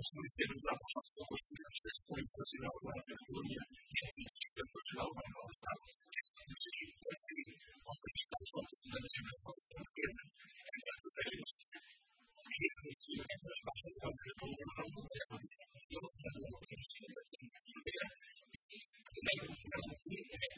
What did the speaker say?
los ministerios de la formación, los universidades públicas y la economía, y el Instituto de la Universidad, que es un instituto de civil, aunque estamos antes de la ley de formación firme, en el criterio y el principio de la base de la gobernanza de la constitución de la organización de la idea y la garantía de la